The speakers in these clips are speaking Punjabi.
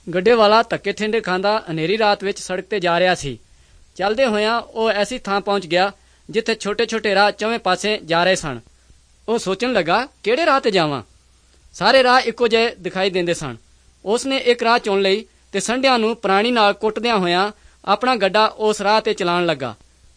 ਗੱਡੇ ਵਾਲਾ ਧੱਕੇ ਠੇਂਡੇ ਖਾਂਦਾ ਹਨੇਰੀ ਰਾਤ ਵਿੱਚ ਸੜਕ ਤੇ ਜਾ ਰਿਹਾ ਸੀ। ਚੱਲਦੇ ਹੋਇਆਂ ਉਹ ਐਸੀ ਥਾਂ ਪਹੁੰਚ ਗਿਆ ਜਿੱਥੇ ਛੋਟੇ ਛੋਟੇ ਰਾਹ ਚੌਵੇਂ ਪਾਸੇ ਜਾ ਰਹੇ ਸਨ। ਉਹ ਸੋਚਣ ਲੱਗਾ, ਕਿਹੜੇ ਰਾਹ ਤੇ ਜਾਵਾਂ? ਸਾਰੇ ਰਾਹ ਇੱਕੋ ਜਿਹੇ ਦਿਖਾਈ ਦਿੰਦੇ ਸਨ। ਉਸ ਨੇ ਇੱਕ ਰਾਹ ਚੁਣ ਲਈ ਤੇ ਸੰਢਿਆਂ ਨੂੰ ਪ੍ਰਾਣੀ ਨਾਲ ਕੁੱਟਦਿਆਂ ਹੋਇਆਂ ਆਪਣਾ ਗੱਡਾ ਉਸ ਰਾਹ ਤੇ ਚਲਾਉਣ ਲੱਗਾ।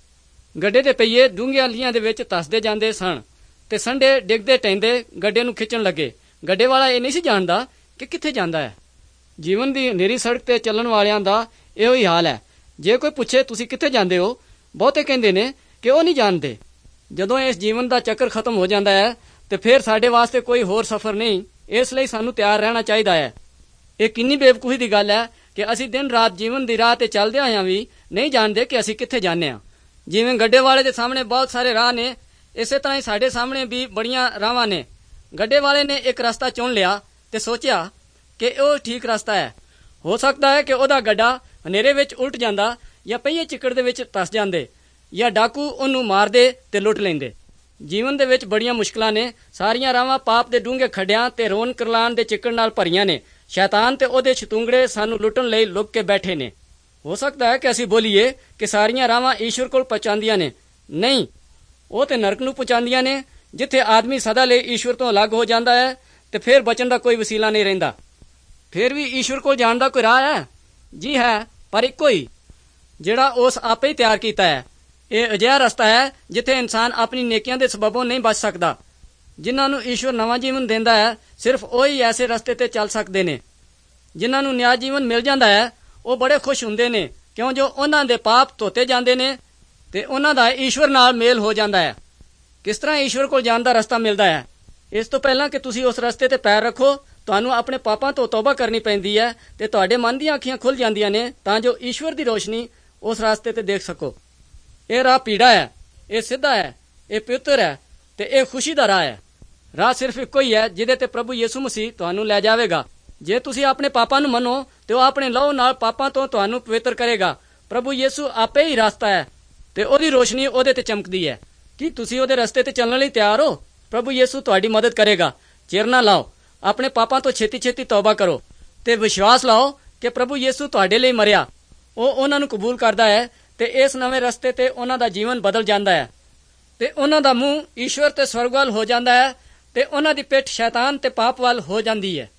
ਗੱਡੇ ਦੇ ਪਹੀਏ ਡੂੰਘੀਆਂ ਲੀਹਾਂ ਦੇ ਵਿੱਚ ਧੱਸਦੇ ਜਾਂਦੇ ਸਨ ਤੇ ਸੰਢੇ ਡਿੱਗਦੇ ਟੈਂਦੇ ਗੱਡੇ ਨੂੰ ਖਿੱਚਣ ਲੱਗੇ। ਗੱਡੇ ਵਾਲਾ ਇਹ ਨਹੀਂ ਸੀ ਜਾਣਦਾ ਕਿ ਕਿੱਥੇ ਜਾਂਦਾ ਹੈ। ਜੀਵਨ ਦੀ ਹਨੇਰੀ ਸੜਕ ਤੇ ਚੱਲਣ ਵਾਲਿਆਂ ਦਾ ਇਹੋ ਹੀ ਹਾਲ ਹੈ। ਜੇ ਕੋਈ ਪੁੱਛੇ ਤੁਸੀਂ ਕਿੱਥੇ ਜਾਂਦੇ ਹੋ, ਬਹੁਤੇ ਕਹਿੰਦੇ ਨੇ ਕਿ ਉਹ ਨਹੀਂ ਜਾਣਦੇ। ਜਦੋਂ ਇਸ ਜੀਵਨ ਦਾ ਚੱਕਰ ਖਤਮ ਹੋ ਜਾਂਦਾ ਹੈ ਤੇ ਫਿਰ ਸਾਡੇ ਵਾਸਤੇ ਕੋਈ ਹੋਰ ਸਫ਼ਰ ਨਹੀਂ। ਇਸ ਲਈ ਸਾਨੂੰ ਤਿਆਰ ਰਹਿਣਾ ਚਾਹੀਦਾ ਹੈ। ਇਹ ਕਿੰਨੀ ਬੇਵਕੂਫੀ ਦੀ ਗੱਲ ਹੈ ਕਿ ਅਸੀਂ ਦਿਨ ਰਾਤ ਜੀਵਨ ਦੀ ਰਾਹ ਤੇ ਚੱਲਦੇ ਹੋਇਆਂ ਵੀ ਨਹੀਂ ਜਾਣਦੇ ਕਿ ਅਸੀਂ ਕਿੱਥੇ ਜਾਂਦੇ ਹਾਂ। ਜਿਵੇਂ ਗੱਡੇ ਵਾਲੇ ਦੇ ਸਾਹਮਣੇ ਬਹੁਤ ਸਾਰੇ ਰਾਹ ਨੇ, ਇਸੇ ਤਰ੍ਹਾਂ ਹੀ ਸਾਡੇ ਸਾਹਮਣੇ ਵੀ ਬੜੀਆਂ ਰਾਹਾਂ ਨੇ। ਗੱਡੇ ਵਾਲੇ ਨੇ ਇੱਕ ਰਸਤਾ ਚੁਣ ਲਿਆ ਤੇ ਸੋਚਿਆ ਕਿ ਉਹ ਠੀਕ ਰਸਤਾ ਹੈ। ਹੋ ਸਕਦਾ ਹੈ ਕਿ ਉਹਦਾ ਗੱਡਾ ਹਨੇਰੇ ਵਿੱਚ ਉਲਟ ਜਾਂਦਾ, ਜਾਂ ਪਹੀਏ ਚਿੱਕੜ ਦੇ ਵਿੱਚ ਧੱਸ ਜਾਂਦੇ, ਜਾਂ ਡਾਕੂ ਉਹਨੂੰ ਮਾਰਦੇ ਤੇ ਲੁੱਟ ਲੈਂਦੇ। ਜੀਵਨ ਦੇ ਵਿੱਚ ਬੜੀਆਂ ਮੁਸ਼ਕਲਾਂ ਨੇ। ਸਾਰੀਆਂ ਰਾਹਾਂ ਪਾਪ ਦੇ ਡੂੰਘੇ ਖੱਡਿਆਂ ਤੇ ਰੋਣ ਕਰਲਾਣ ਦੇ ਚਿੱਕੜ ਨਾਲ ਭਰੀਆਂ ਨੇ। ਸ਼ੈਤਾਨ ਤੇ ਉਹਦੇ ਸ਼ਤੂੰਗੜੇ ਸਾਨੂੰ ਲੁੱਟਣ ਲਈ ਲੁਕ ਕੇ ਬੈਠੇ ਨੇ। ਹੋ ਸਕਦਾ ਹੈ ਕਿ ਅਸੀਂ ਬੋਲੀਏ ਕਿ ਸਾਰੀਆਂ ਰਾਹਾਂ ਈਸ਼ਵਰ ਕੋਲ ਪਹੁੰਚਾਉਂਦੀਆਂ ਨੇ। ਨਹੀਂ, ਉਹ ਤੇ ਨਰਕ ਨੂੰ ਪਹੁੰਚਾਉਂਦੀਆਂ ਨੇ, ਜਿੱਥੇ ਆਦਮੀ ਸਦਾ ਲਈ ਈਸ਼ਵਰ ਤੋਂ ਅਲੱਗ ਹੋ ਜਾਂਦਾ ਹੈ ਤੇ ਫਿਰ ਬਚਣ ਦਾ ਕੋਈ ਵਸੀਲਾ ਨਹੀਂ ਰਹਿੰਦਾ। ਫਿਰ ਵੀ ਈਸ਼ਵਰ ਕੋਲ ਜਾਣ ਦਾ ਕੋਈ ਰਾਹ ਹੈ? ਜੀ ਹੈ, ਪਰ ਇੱਕੋ ਹੀ, ਜਿਹੜਾ ਉਸ ਆਪੇ ਹੀ ਤਿਆਰ ਕੀਤਾ ਹੈ। ਇਹ ਅਜਿਹਾ ਰਸਤਾ ਹੈ ਜਿੱਥੇ ਇਨਸਾਨ ਆਪਣੀ ਨੇਕੀਆਂ ਦੇ ਸਬਬੋਂ ਨਹੀਂ ਬਚ ਸਕਦਾ। ਜਿਨ੍ਹਾਂ ਨੂੰ ਈਸ਼ਵਰ ਨਵਾਂ ਜੀਵਨ ਦਿੰਦਾ ਹੈ, ਸਿਰਫ ਉਹੀ ਐਸੇ ਰਸਤੇ ਤੇ ਚੱਲ ਸਕਦੇ ਨੇ। ਜਿਨ੍ਹਾਂ ਨੂੰ ਨਿਆਂ ਜੀਵਨ ਮਿਲ ਜਾਂਦਾ ਹੈ, ਉਹ ਬੜੇ ਖੁਸ਼ ਹੁੰਦੇ ਨੇ, ਕਿਉਂ ਜੋ ਉਹਨਾਂ ਦੇ ਪਾਪ ਧੋਤੇ ਜਾਂਦੇ ਨੇ ਤੇ ਉਹਨਾਂ ਦਾ ਈਸ਼ਵਰ ਨਾਲ ਮੇਲ ਹੋ ਜਾਂਦਾ ਹੈ। ਕਿਸ ਤਰ੍ਹਾਂ ਈਸ਼ਵਰ ਕੋਲ ਜਾਣ ਦਾ ਰਸਤਾ ਮਿਲਦਾ ਹੈ? ਇਸ ਤੋਂ ਪਹਿਲਾਂ ਕਿ ਤੁਸੀਂ ਉਸ ਰਸਤੇ ਤੇ ਪੈਰ ਰੱਖੋ, ਤੁਹਾਨੂੰ ਆਪਣੇ ਪਾਪਾਂ ਤੋਂ ਤੌਬਾ ਕਰਨੀ ਪੈਂਦੀ ਹੈ ਤੇ ਤੁਹਾਡੇ ਮਨ ਦੀਆਂ ਅੱਖੀਆਂ ਖੁੱਲ੍ਹ ਜਾਂਦੀਆਂ ਨੇ ਤਾਂ ਜੋ ਈਸ਼ਵਰ ਦੀ ਰੋਸ਼ਨੀ ਉਸ ਰਸਤੇ ਤੇ ਦੇਖ ਸਕੋ। ਇਹ ਰਾਹ ਪੀੜਾ ਹੈ, ਇਹ ਸਿੱਧਾ ਹੈ, ਇਹ ਪਵਿੱਤਰ ਹੈ ਤੇ ਇਹ ਖੁਸ਼ੀ ਦਾ ਰਾਹ ਹੈ। ਰਾਹ ਸਿਰਫ ਇੱਕੋ ਹੀ ਹੈ ਜਿਹਦੇ ਤੇ ਪ੍ਰਭੂ ਯਿਸੂ ਮਸੀਹ ਤੁਹਾਨੂੰ ਲੈ ਜਾਵੇਗਾ। ਜੇ ਤੁਸੀਂ ਆਪਣੇ ਪਾਪਾਂ ਨੂੰ ਮੰਨੋ ਤੇ ਉਹ ਆਪਣੇ ਲਹੂ ਨਾਲ ਪਾਪਾਂ ਤੋਂ ਤੁਹਾਨੂੰ ਪਵਿੱਤਰ ਕਰੇਗਾ। ਪ੍ਰਭੂ ਯਿਸੂ ਆਪੇ ਹੀ ਰਸਤਾ ਹੈ ਤੇ ਉਹਦੀ ਰੋਸ਼ਨੀ ਉਹਦੇ ਤੇ ਚਮਕਦੀ ਹੈ। ਕੀ ਤੁਸੀਂ ਉਹਦੇ ਰਸਤੇ ਤੇ ਚੱਲਣ ਲਈ ਤਿਆਰ ਹੋ? ਪ੍ਰਭੂ ਯਿਸੂ ਤੁਹਾਡੀ ਮਦਦ ਕਰੇਗਾ। ਚਿਰ ਨਾ ਲਾਓ, ਆਪਣੇ ਪਾਪਾਂ ਤੋਂ ਛੇਤੀ ਛੇਤੀ ਤੌਬਾ ਕਰੋ ਤੇ ਵਿਸ਼ਵਾਸ ਲਾਓ ਕਿ ਪ੍ਰਭੂ ਯਿਸੂ ਤੁਹਾਡੇ ਲਈ ਮਰਿਆ। ਉਹ ਉਹਨਾਂ ਨੂੰ ਕਬੂਲ ਕਰਦਾ ਹੈ ਤੇ ਇਸ ਨਵੇਂ ਰਸਤੇ ਤੇ ਉਹਨਾਂ ਦਾ ਜੀਵਨ ਬਦਲ ਜਾਂਦਾ ਹੈ ਤੇ ਉਹਨਾਂ ਦਾ ਮੂੰਹ ਈਸ਼ਵਰ ਤੇ ਸਵਰਗ ਵੱਲ ਹੋ ਜਾਂਦਾ ਹੈ ਤੇ ਉਹਨਾਂ ਦੀ ਪਿੱਠ ਸ਼ੈਤਾਨ ਤੇ ਪਾਪ ਵੱਲ ਹੋ ਜਾਂਦੀ ਹੈ।